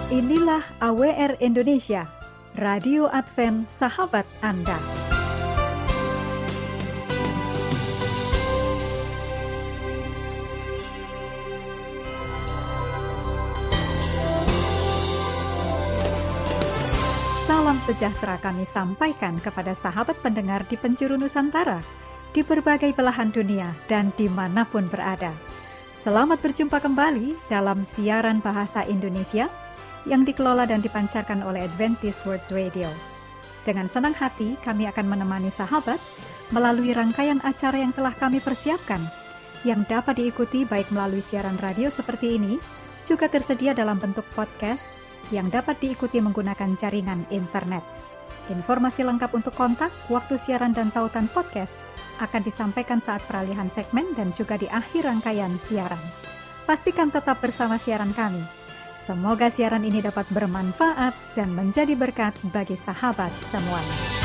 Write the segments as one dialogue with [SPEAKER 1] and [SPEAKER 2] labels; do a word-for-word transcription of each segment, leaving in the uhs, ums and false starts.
[SPEAKER 1] Inilah A W R Indonesia, Radio Advent Sahabat Anda. Salam sejahtera kami sampaikan kepada sahabat pendengar di penjuru Nusantara, di berbagai belahan dunia dan dimanapun berada. Selamat berjumpa kembali dalam siaran bahasa Indonesia yang dikelola dan dipancarkan oleh Adventist World Radio. Dengan senang hati kami akan menemani sahabat melalui rangkaian acara yang telah kami persiapkan, yang dapat diikuti baik melalui siaran radio seperti ini, juga tersedia dalam bentuk podcast yang dapat diikuti menggunakan jaringan internet. Informasi lengkap untuk kontak, waktu siaran dan tautan podcast akan disampaikan saat peralihan segmen dan juga di akhir rangkaian siaran. Pastikan tetap bersama siaran kami. Semoga siaran ini dapat bermanfaat dan menjadi berkat bagi sahabat semuanya.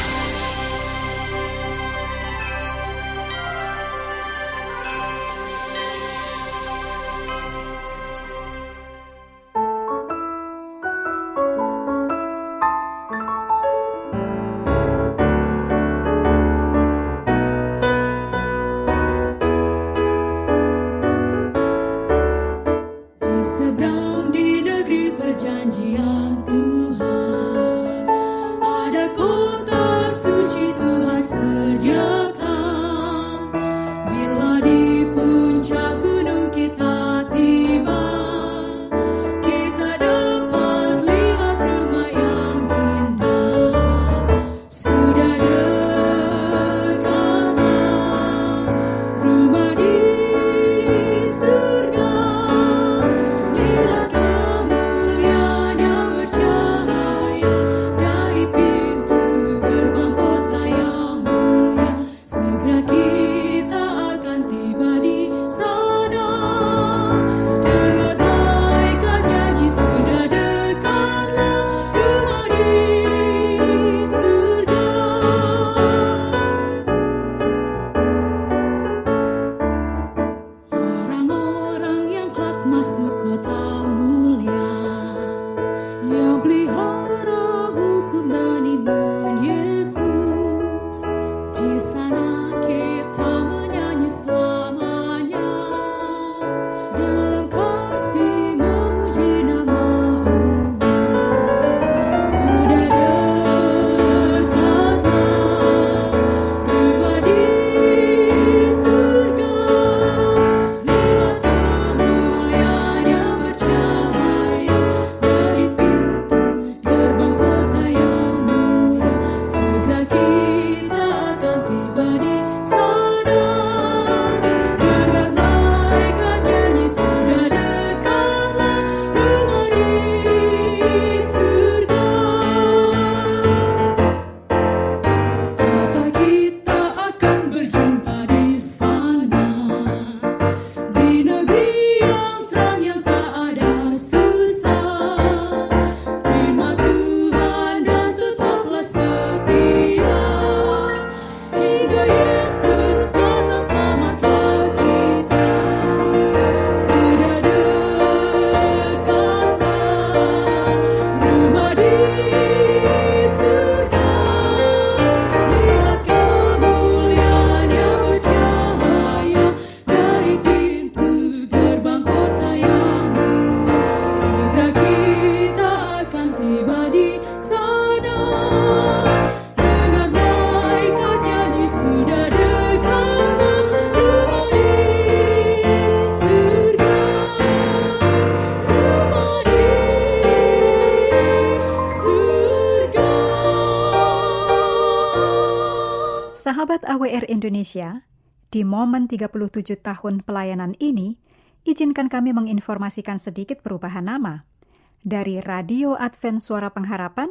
[SPEAKER 1] Sahabat A W R Indonesia, di momen tiga puluh tujuh tahun pelayanan ini, izinkan kami menginformasikan sedikit perubahan nama. Dari Radio Advent Suara Pengharapan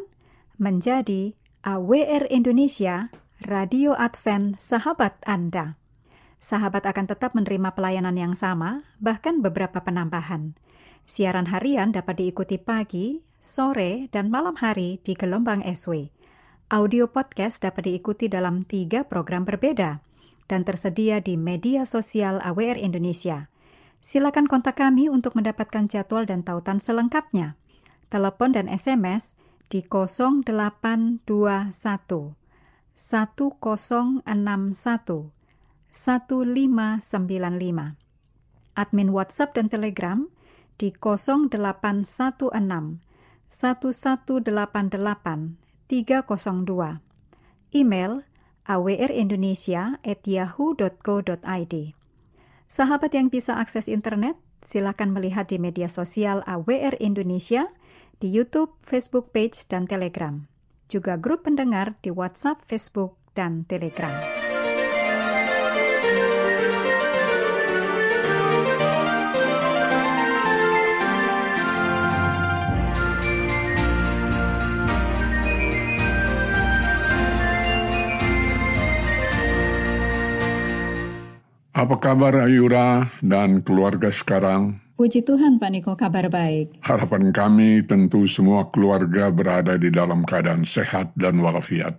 [SPEAKER 1] menjadi A W R Indonesia, Radio Advent Sahabat Anda. Sahabat akan tetap menerima pelayanan yang sama, bahkan beberapa penambahan. Siaran harian dapat diikuti pagi, sore, dan malam hari di gelombang S W. Audio podcast dapat diikuti dalam tiga program berbeda dan tersedia di media sosial A W R Indonesia. Silakan kontak kami untuk mendapatkan jadwal dan tautan selengkapnya. telepon dan S M S di nol delapan dua satu satu nol enam satu satu lima sembilan lima. Admin WhatsApp dan Telegram di nol delapan satu enam satu satu delapan delapan tiga nol dua. Email a w r indonesia at yahoo dot co dot i d. Sahabat yang bisa akses internet, silakan melihat di media sosial A W R Indonesia, di YouTube, Facebook page, dan Telegram. Juga grup pendengar di WhatsApp, Facebook, dan Telegram.
[SPEAKER 2] Apa kabar Ayura dan keluarga sekarang?
[SPEAKER 1] Puji Tuhan Pak Niko, kabar baik.
[SPEAKER 2] Harapan kami tentu semua keluarga berada di dalam keadaan sehat dan walafiat.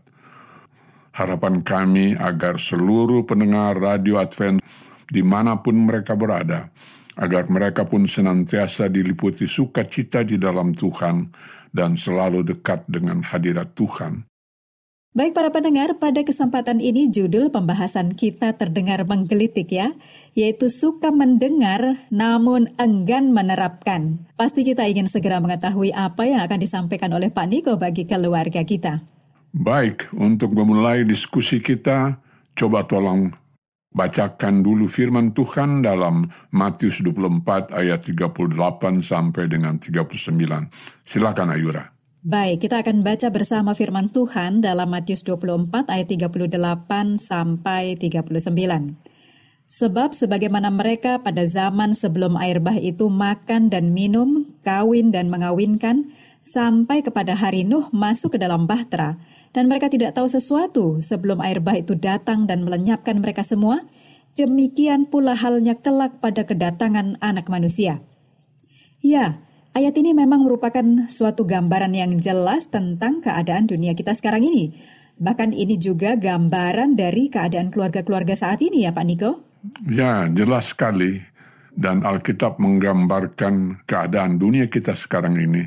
[SPEAKER 2] Harapan kami agar seluruh pendengar Radio Advent dimanapun mereka berada, agar mereka pun senantiasa diliputi sukacita di dalam Tuhan dan selalu dekat dengan hadirat Tuhan.
[SPEAKER 1] Baik para pendengar, pada kesempatan ini judul pembahasan kita terdengar menggelitik ya, yaitu suka mendengar namun enggan menerapkan. Pasti kita ingin segera mengetahui apa yang akan disampaikan oleh Pak Niko bagi keluarga kita.
[SPEAKER 2] Baik, untuk memulai diskusi kita, coba tolong bacakan dulu firman Tuhan dalam Matius dua puluh empat ayat tiga puluh delapan sampai dengan tiga puluh sembilan. Silakan Ayura.
[SPEAKER 1] Baik, kita akan baca bersama firman Tuhan dalam Matius dua puluh empat ayat tiga puluh delapan sampai tiga puluh sembilan. Sebab sebagaimana mereka pada zaman sebelum air bah itu makan dan minum, kawin dan mengawinkan, sampai kepada hari Nuh masuk ke dalam bahtera, dan mereka tidak tahu sesuatu sebelum air bah itu datang dan melenyapkan mereka semua, demikian pula halnya kelak pada kedatangan Anak Manusia. Ya, ayat ini memang merupakan suatu gambaran yang jelas tentang keadaan dunia kita sekarang ini. Bahkan ini juga gambaran dari keadaan keluarga-keluarga saat ini ya Pak Niko?
[SPEAKER 2] Ya, jelas sekali. Dan Alkitab menggambarkan keadaan dunia kita sekarang ini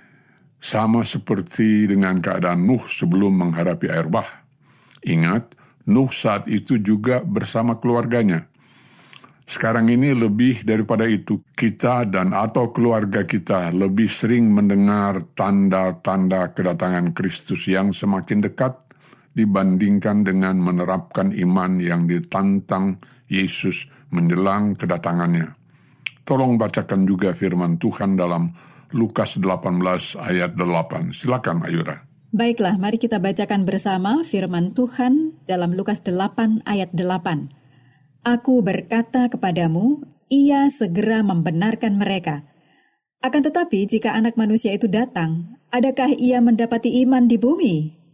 [SPEAKER 2] sama seperti dengan keadaan Nuh sebelum menghadapi air bah. Ingat, Nuh saat itu juga bersama keluarganya. Sekarang ini lebih daripada itu, kita dan atau keluarga kita lebih sering mendengar tanda-tanda kedatangan Kristus yang semakin dekat dibandingkan dengan menerapkan iman yang ditantang Yesus menjelang kedatangannya. Tolong bacakan juga firman Tuhan dalam Lukas delapan belas ayat delapan. Silakan Ayura.
[SPEAKER 1] Baiklah, mari kita bacakan bersama firman Tuhan dalam Lukas delapan ayat delapan. Aku berkata kepadamu, ia segera membenarkan mereka. Akan tetapi jika Anak Manusia itu datang, adakah ia mendapati iman di bumi?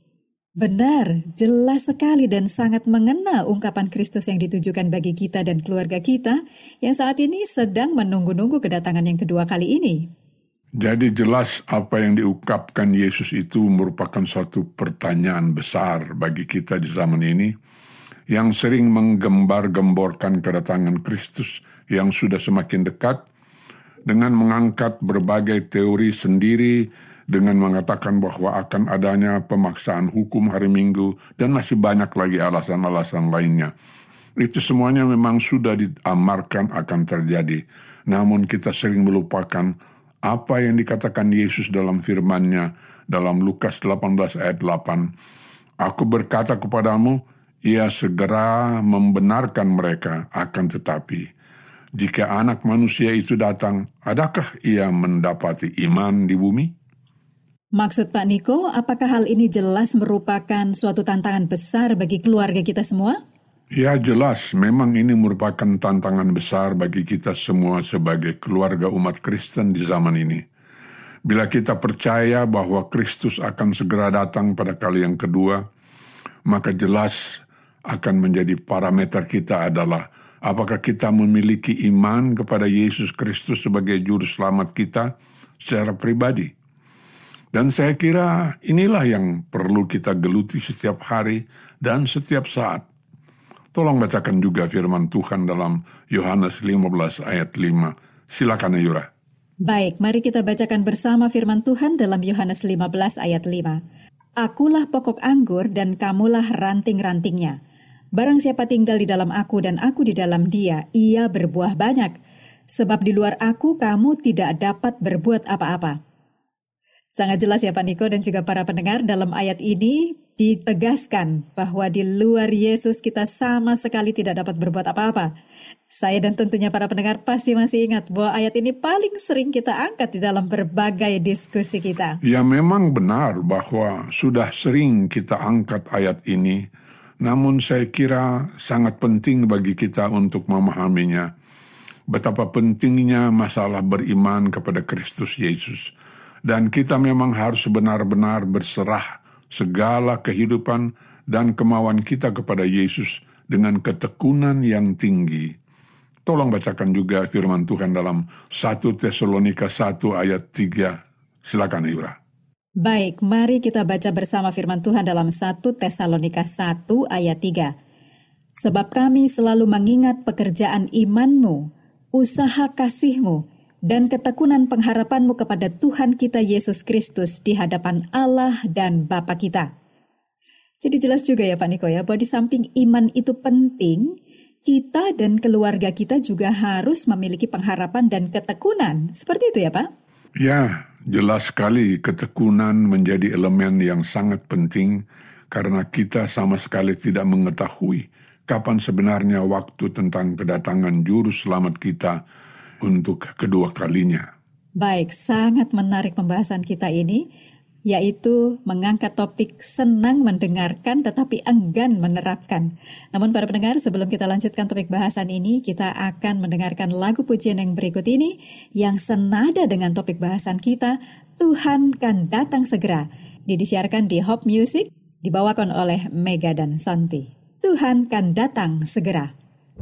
[SPEAKER 1] Benar, jelas sekali dan sangat mengena ungkapan Kristus yang ditujukan bagi kita dan keluarga kita yang saat ini sedang menunggu-nunggu kedatangan yang kedua kali ini.
[SPEAKER 2] Jadi jelas apa yang diungkapkan Yesus itu merupakan suatu pertanyaan besar bagi kita di zaman ini, yang sering menggembar-gemborkan kedatangan Kristus yang sudah semakin dekat dengan mengangkat berbagai teori sendiri, dengan mengatakan bahwa akan adanya pemaksaan hukum hari Minggu dan masih banyak lagi alasan-alasan lainnya. Itu semuanya memang sudah diamarkan akan terjadi. Namun kita sering melupakan apa yang dikatakan Yesus dalam firman-Nya dalam Lukas delapan belas ayat delapan. Aku berkata kepadamu, ia segera membenarkan mereka, akan tetapi jika Anak Manusia itu datang, adakah ia mendapati iman di bumi?
[SPEAKER 1] Maksud Pak Niko, apakah hal ini jelas merupakan suatu tantangan besar bagi keluarga kita semua?
[SPEAKER 2] Ya jelas, memang ini merupakan tantangan besar bagi kita semua sebagai keluarga umat Kristen di zaman ini. Bila kita percaya bahwa Kristus akan segera datang pada kali yang kedua, maka jelas akan menjadi parameter kita adalah apakah kita memiliki iman kepada Yesus Kristus sebagai juru selamat kita secara pribadi. Dan saya kira inilah yang perlu kita geluti setiap hari dan setiap saat. Tolong bacakan juga firman Tuhan dalam Yohanes lima belas ayat lima. Silakan Ayura.
[SPEAKER 1] Baik, mari kita bacakan bersama firman Tuhan dalam Yohanes lima belas ayat lima. Akulah pokok anggur dan kamulah ranting-rantingnya. Barang siapa tinggal di dalam aku dan aku di dalam dia, ia berbuah banyak. Sebab di luar aku kamu tidak dapat berbuat apa-apa. Sangat jelas ya Pak Niko dan juga para pendengar, dalam ayat ini ditegaskan bahwa di luar Yesus kita sama sekali tidak dapat berbuat apa-apa. Saya dan tentunya para pendengar pasti masih ingat bahwa ayat ini paling sering kita angkat di dalam berbagai diskusi kita.
[SPEAKER 2] Ya, memang benar bahwa sudah sering kita angkat ayat ini, namun saya kira sangat penting bagi kita untuk memahaminya. Betapa pentingnya masalah beriman kepada Kristus Yesus. Dan kita memang harus benar-benar berserah segala kehidupan dan kemauan kita kepada Yesus dengan ketekunan yang tinggi. Tolong bacakan juga firman Tuhan dalam satu Tesalonika satu ayat tiga. Silakan Iura.
[SPEAKER 1] Baik, mari kita baca bersama firman Tuhan dalam satu Tesalonika satu ayat tiga. Sebab kami selalu mengingat pekerjaan imanmu, usaha kasihmu, dan ketekunan pengharapanmu kepada Tuhan kita Yesus Kristus di hadapan Allah dan Bapa kita. Jadi jelas juga ya Pak Niko ya, bahwa di samping iman itu penting, kita dan keluarga kita juga harus memiliki pengharapan dan ketekunan. Seperti itu ya Pak?
[SPEAKER 2] Ya, jelas sekali ketekunan menjadi elemen yang sangat penting karena kita sama sekali tidak mengetahui kapan sebenarnya waktu tentang kedatangan juru selamat kita untuk kedua kalinya.
[SPEAKER 1] Baik, sangat menarik pembahasan kita ini, yaitu mengangkat topik senang mendengarkan tetapi enggan menerapkan. Namun para pendengar, sebelum kita lanjutkan topik bahasan ini, kita akan mendengarkan lagu pujian yang berikut ini yang senada dengan topik bahasan kita, Tuhan kan datang segera. Ini disiarkan di Hope Music, dibawakan oleh Mega dan Santi. Tuhan kan datang segera.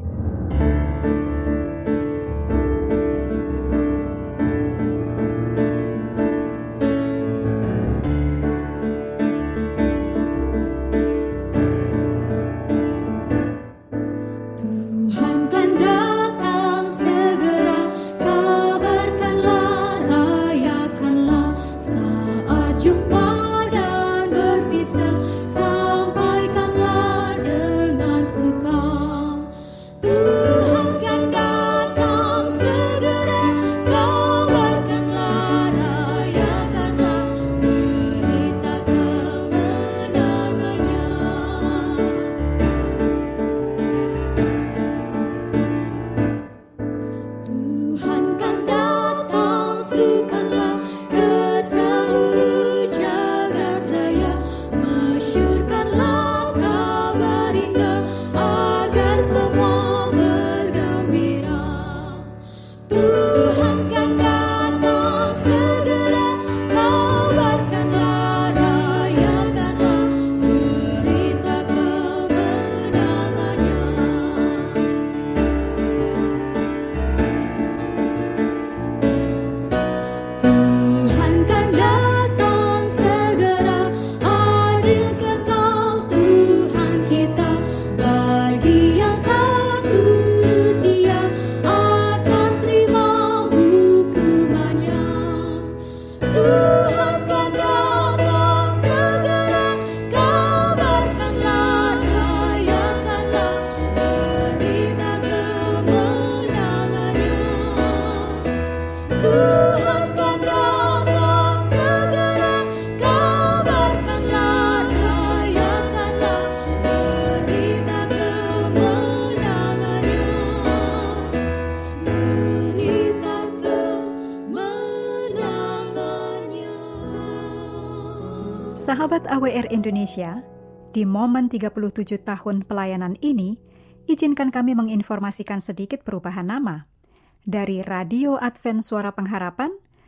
[SPEAKER 1] Sahabat A W R Indonesia, di momen tiga puluh tujuh tahun pelayanan ini, izinkan kami menginformasikan sedikit perubahan nama. Dari Radio Advent Suara Pengharapan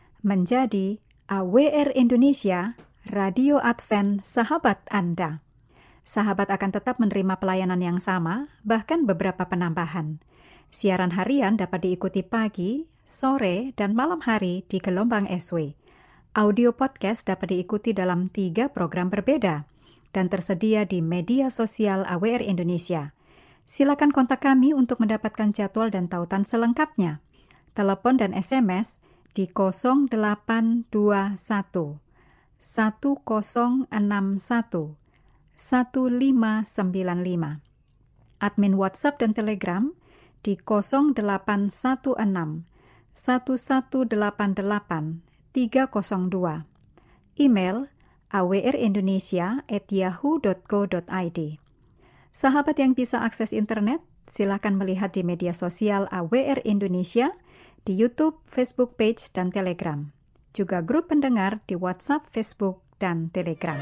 [SPEAKER 1] menjadi A W R Indonesia, Radio Advent Sahabat Anda. Sahabat akan tetap menerima pelayanan yang sama, bahkan beberapa penambahan. Siaran harian dapat diikuti pagi, sore, dan malam hari di gelombang S W. Audio podcast dapat diikuti dalam tiga program berbeda dan tersedia di media sosial A W R Indonesia. Silakan kontak kami untuk mendapatkan jadwal dan tautan selengkapnya. Telepon dan S M S di nol delapan dua satu satu nol enam satu satu lima sembilan lima. Admin WhatsApp dan Telegram di nol delapan satu enam satu satu delapan delapan tiga nol dua. Email a w r indonesia at yahoo dot co dot i d. Sahabat yang bisa akses internet, silakan melihat di media sosial A W R Indonesia, di YouTube, Facebook page, dan Telegram. Juga grup pendengar di WhatsApp, Facebook, dan Telegram.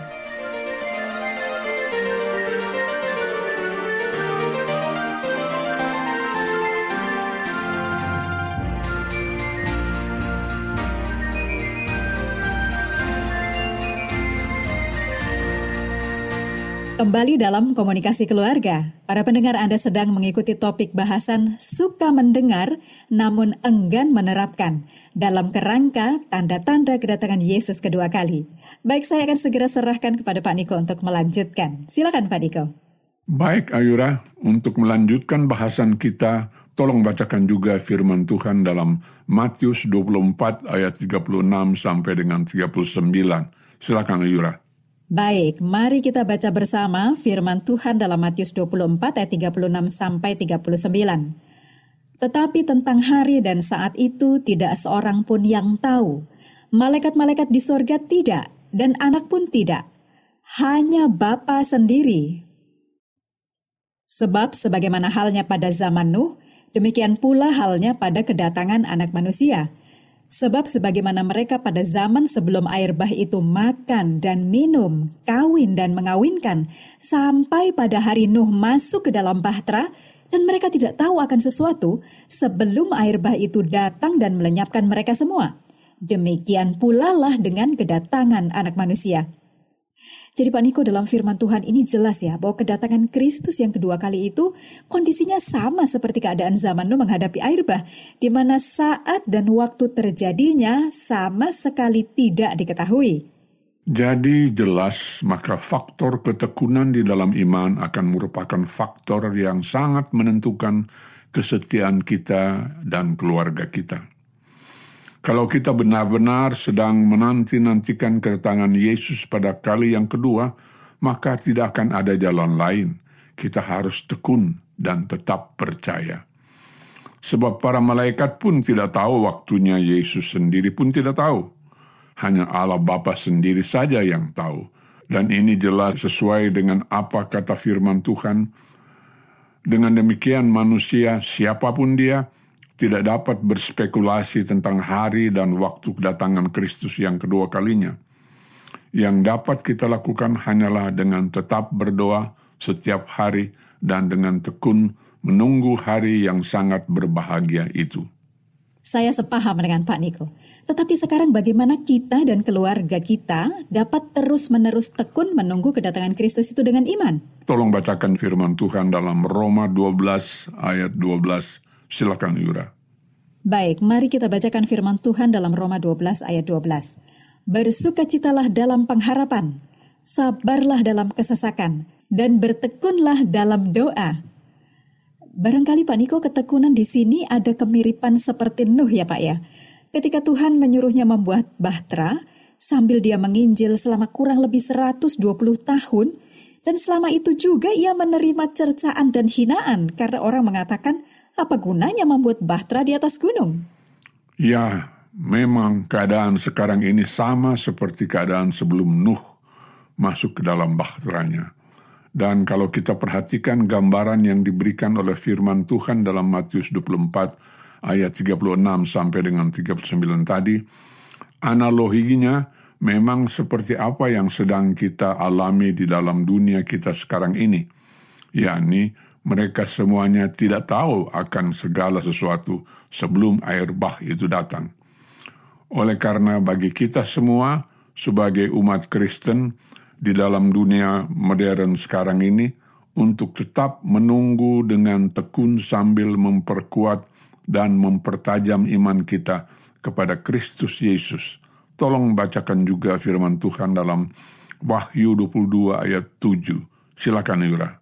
[SPEAKER 1] Kembali dalam komunikasi keluarga, para pendengar Anda sedang mengikuti topik bahasan suka mendengar namun enggan menerapkan dalam kerangka tanda-tanda kedatangan Yesus kedua kali. Baik, saya akan segera serahkan kepada Pak Niko untuk melanjutkan. Silakan Pak Niko.
[SPEAKER 2] Baik Ayura, untuk melanjutkan bahasan kita, tolong bacakan juga firman Tuhan dalam Matius dua puluh empat ayat tiga puluh enam sampai dengan tiga puluh sembilan. Silakan Ayura.
[SPEAKER 1] Baik, mari kita baca bersama firman Tuhan dalam Matius dua puluh empat ayat tiga puluh enam sampai tiga puluh sembilan. Tetapi tentang hari dan saat itu tidak seorang pun yang tahu. Malaikat-malaikat di sorga tidak, dan anak pun tidak. Hanya Bapa sendiri. Sebab sebagaimana halnya pada zaman Nuh, demikian pula halnya pada kedatangan anak manusia. Sebab sebagaimana mereka pada zaman sebelum air bah itu makan dan minum, kawin dan mengawinkan, sampai pada hari Nuh masuk ke dalam bahtera, dan mereka tidak tahu akan sesuatu sebelum air bah itu datang dan melenyapkan mereka semua. Demikian pula lah dengan kedatangan anak manusia. Jadi Pak Niko, dalam firman Tuhan ini jelas ya bahwa kedatangan Kristus yang kedua kali itu kondisinya sama seperti keadaan zaman Nuh menghadapi air bah, di mana saat dan waktu terjadinya sama sekali tidak diketahui.
[SPEAKER 2] Jadi jelas maka faktor ketekunan di dalam iman akan merupakan faktor yang sangat menentukan kesetiaan kita dan keluarga kita. Kalau kita benar-benar sedang menanti-nantikan kedatangan Yesus pada kali yang kedua, maka tidak akan ada jalan lain. Kita harus tekun dan tetap percaya. Sebab para malaikat pun tidak tahu waktunya, Yesus sendiri pun tidak tahu. Hanya Allah Bapa sendiri saja yang tahu. Dan ini jelas sesuai dengan apa kata firman Tuhan. Dengan demikian manusia, siapapun dia, tidak dapat berspekulasi tentang hari dan waktu kedatangan Kristus yang kedua kalinya. Yang dapat kita lakukan hanyalah dengan tetap berdoa setiap hari dan dengan tekun menunggu hari yang sangat berbahagia itu.
[SPEAKER 1] Saya sepaham dengan Pak Niko. Tetapi sekarang bagaimana kita dan keluarga kita dapat terus-menerus tekun menunggu kedatangan Kristus itu dengan iman?
[SPEAKER 2] Tolong bacakan firman Tuhan dalam Roma dua belas ayat dua belas. Silakan Yura.
[SPEAKER 1] Baik, mari kita bacakan firman Tuhan dalam Roma dua belas ayat dua belas. Bersukacitalah dalam pengharapan, sabarlah dalam kesesakan, dan bertekunlah dalam doa. Barangkali Pak Niko, ketekunan di sini ada kemiripan seperti Nuh ya Pak ya. Ketika Tuhan menyuruhnya membuat bahtera, sambil dia menginjil selama kurang lebih seratus dua puluh tahun, dan selama itu juga ia menerima cercaan dan hinaan karena orang mengatakan, apa gunanya membuat bahtera di atas gunung?
[SPEAKER 2] Ya, memang keadaan sekarang ini sama seperti keadaan sebelum Nuh masuk ke dalam bahteranya. Dan kalau kita perhatikan gambaran yang diberikan oleh firman Tuhan dalam Matius dua puluh empat ayat tiga puluh enam sampai dengan tiga puluh sembilan tadi, analoginya memang seperti apa yang sedang kita alami di dalam dunia kita sekarang ini. Yakni mereka semuanya tidak tahu akan segala sesuatu sebelum air bah itu datang. Oleh karena bagi kita semua sebagai umat Kristen di dalam dunia modern sekarang ini, untuk tetap menunggu dengan tekun sambil memperkuat dan mempertajam iman kita kepada Kristus Yesus. Tolong bacakan juga firman Tuhan dalam Wahyu dua puluh dua ayat tujuh. Silakan Yura.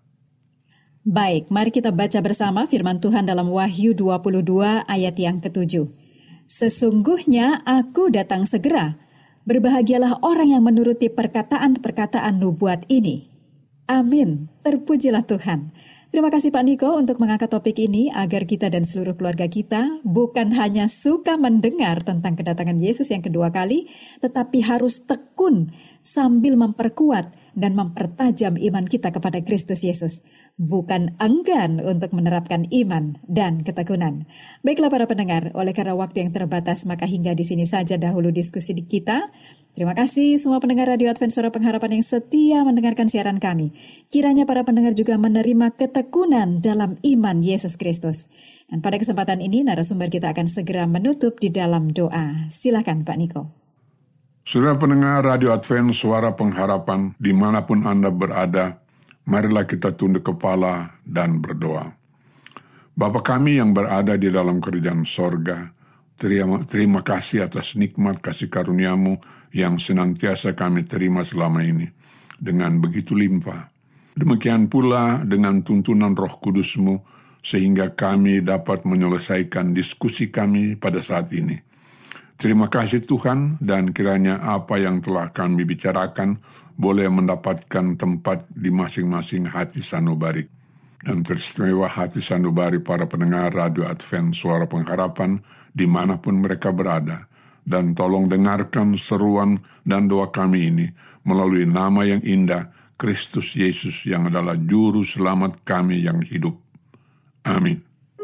[SPEAKER 1] Baik, mari kita baca bersama firman Tuhan dalam Wahyu dua puluh dua ayat yang ketujuh. Sesungguhnya aku datang segera. Berbahagialah orang yang menuruti perkataan-perkataan nubuat ini. Amin. Terpujilah Tuhan. Terima kasih Pak Niko untuk mengangkat topik ini agar kita dan seluruh keluarga kita bukan hanya suka mendengar tentang kedatangan Yesus yang kedua kali, tetapi harus tekun sambil memperkuat dan mempertajam iman kita kepada Kristus Yesus. Bukan enggan untuk menerapkan iman dan ketekunan. Baiklah para pendengar, oleh karena waktu yang terbatas, maka hingga di sini saja dahulu diskusi kita. Terima kasih semua pendengar Radio Advent Suara Pengharapan yang setia mendengarkan siaran kami. Kiranya para pendengar juga menerima ketekunan dalam iman Yesus Kristus. Dan pada kesempatan ini narasumber kita akan segera menutup di dalam doa. Silakan Pak Niko.
[SPEAKER 2] Saudara pendengar Radio Advent Suara Pengharapan dimanapun Anda berada, marilah kita tunduk kepala dan berdoa. Bapa kami yang berada di dalam kerajaan sorga, terima, terima kasih atas nikmat kasih karunia-Mu yang senantiasa kami terima selama ini dengan begitu limpah. Demikian pula dengan tuntunan Roh Kudus-Mu sehingga kami dapat menyelesaikan diskusi kami pada saat ini. Terima kasih Tuhan, dan kiranya apa yang telah kami bicarakan boleh mendapatkan tempat di masing-masing hati sanubari. Dan teristimewa hati sanubari para pendengar Radio Advent Suara Pengharapan dimanapun mereka berada. Dan tolong dengarkan seruan dan doa kami ini melalui nama yang indah, Kristus Yesus yang adalah Juru Selamat kami yang hidup. Amin.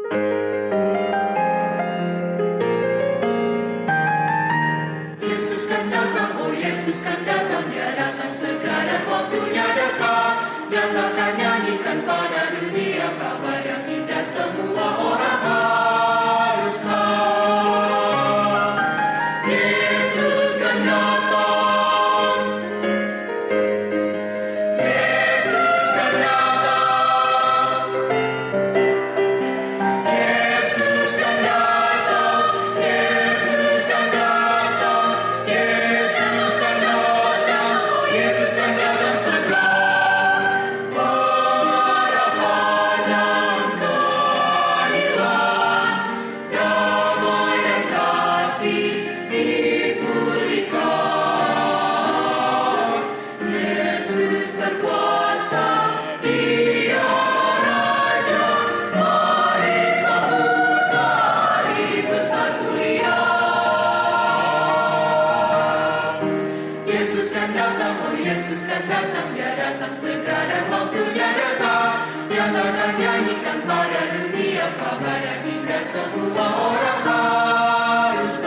[SPEAKER 3] Yesus kan datang, Dia datang segera dan waktunya dekat. Dia akan nyanyikan pada dunia kabar yang indah, semua orang harus tahu. Yesus kan datang. Yesus kan datang. Yesus kan datang. Yesus kan datang. Yesus segera dan waktunya dekat. Dia akan nyanyikan pada dunia kabar yang indah, semua orang harus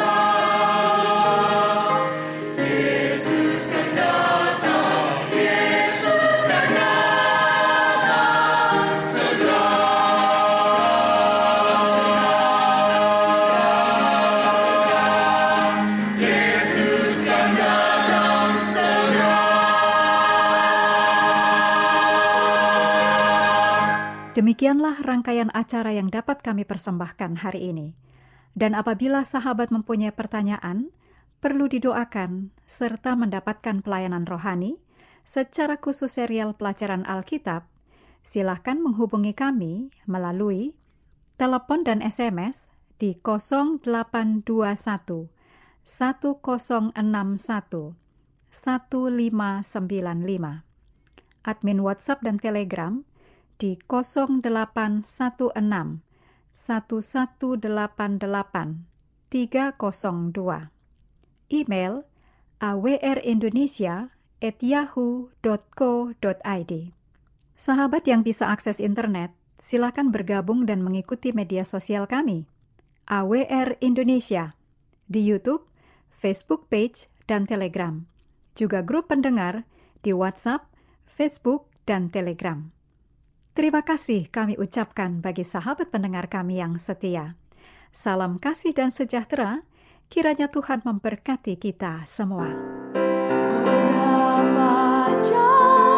[SPEAKER 3] tahu. Yesus kan datang, Yesus kan datang segera. Yesus kan datang segera.
[SPEAKER 1] Demikianlah rangkaian acara yang dapat kami persembahkan hari ini. Dan apabila sahabat mempunyai pertanyaan, perlu didoakan, serta mendapatkan pelayanan rohani, secara khusus serial pelajaran Alkitab, silakan menghubungi kami melalui telepon dan S M S di nol delapan dua satu, satu nol enam satu, satu lima sembilan lima. Admin WhatsApp dan Telegram di nol delapan satu enam, satu satu delapan delapan, tiga nol dua. Email a w r indonesia at yahoo dot co dot i d. Sahabat yang bisa akses internet, silakan bergabung dan mengikuti media sosial kami, A W R Indonesia, di YouTube, Facebook page, dan Telegram. Juga grup pendengar di WhatsApp, Facebook, dan Telegram. Terima kasih kami ucapkan bagi sahabat pendengar kami yang setia. Salam kasih dan sejahtera, kiranya Tuhan memberkati kita semua.
[SPEAKER 3] Berapa jauh